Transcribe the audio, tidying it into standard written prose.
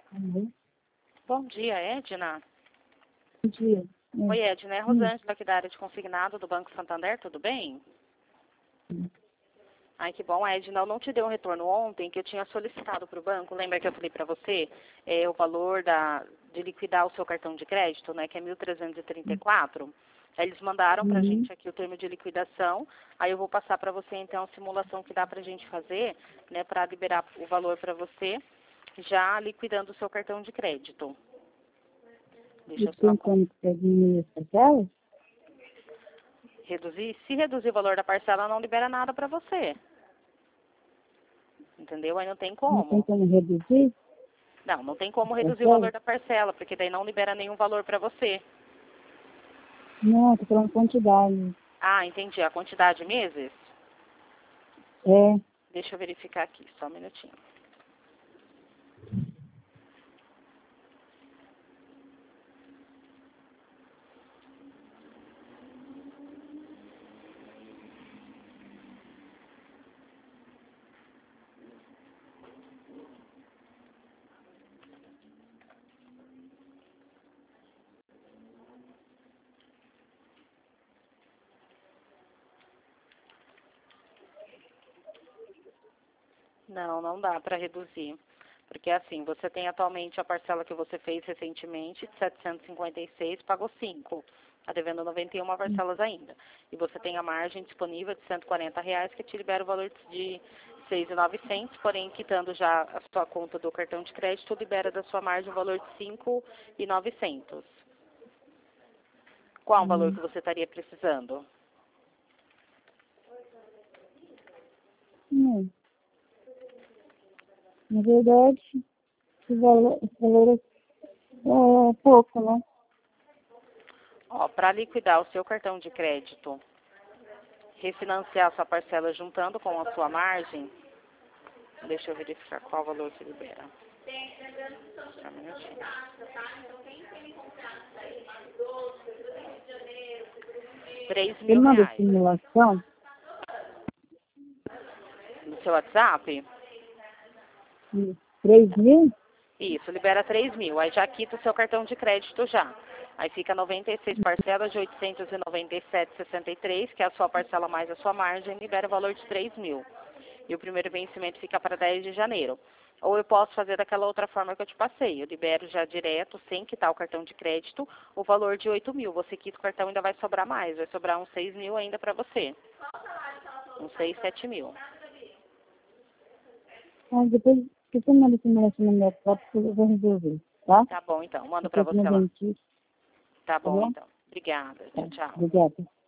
Alô? Bom dia, Edna. Bom dia. Oi, Edna. É Rosângela aqui da área de consignado do Banco Santander, tudo bem? Ai, que bom, Edna. Eu não te dei um retorno ontem que eu tinha solicitado para o banco. Lembra que eu falei para você o valor de liquidar o seu cartão de crédito, né, que é 1.334? Aí eles mandaram para a gente aqui o termo de liquidação. Aí eu vou passar para você, então, a simulação que dá para a gente fazer, né, para liberar o valor para você, já liquidando o seu cartão de crédito. Deixa eu E só tem como que diminuir as parcelas? reduzir. Se reduzir o valor da parcela, não libera nada para você. Entendeu? Aí não tem Não tem como. como reduzir Não, não tem como as reduzir o valor parcelas? da parcela, porque daí não libera nenhum valor para você. Não, estou falando quantidade. Ah, entendi. A quantidade de meses? É, Deixa eu verificar aqui, só um minutinho. Não, não dá para reduzir. Porque assim, você tem atualmente a parcela que você fez recentemente, de 756, pagou 5. Está devendo 91 parcelas ainda. E você tem a margem disponível de R$ 140, que te libera o valor de 6.900, porém, quitando já a sua conta do cartão de crédito, libera da sua margem o valor de 5.900. Qual o valor que você estaria precisando? não. Na verdade, esse valor é pouco, né? Ó, para liquidar o seu cartão de crédito, refinanciar sua parcela juntando com a sua margem, deixa eu verificar qual valor se libera. Só um minutinho. 3 Você mil manda reais. simulação? No seu WhatsApp? 3.000? Isso, libera 3 mil. Aí já quita o seu cartão de crédito já. Aí fica 96 parcelas de 897,63, que é a sua parcela mais a sua margem, libera o valor de 3 mil. E o primeiro vencimento fica para 10 de janeiro. Ou eu posso fazer daquela outra forma que eu te passei. Eu libero já direto, sem quitar o cartão de crédito, o valor de 8 mil. Você quita o cartão, ainda vai sobrar mais. Vai sobrar uns 6 mil ainda para você. Uns 6, 7 mil. Ah, depois que você manda simulação na minha foto, eu vou resolver, tá? Tá bom, então. Mando para Depois no você lá. dentista, Tá tá bom, bom? então. Obrigada. Tá, Tchau, tchau. obrigada.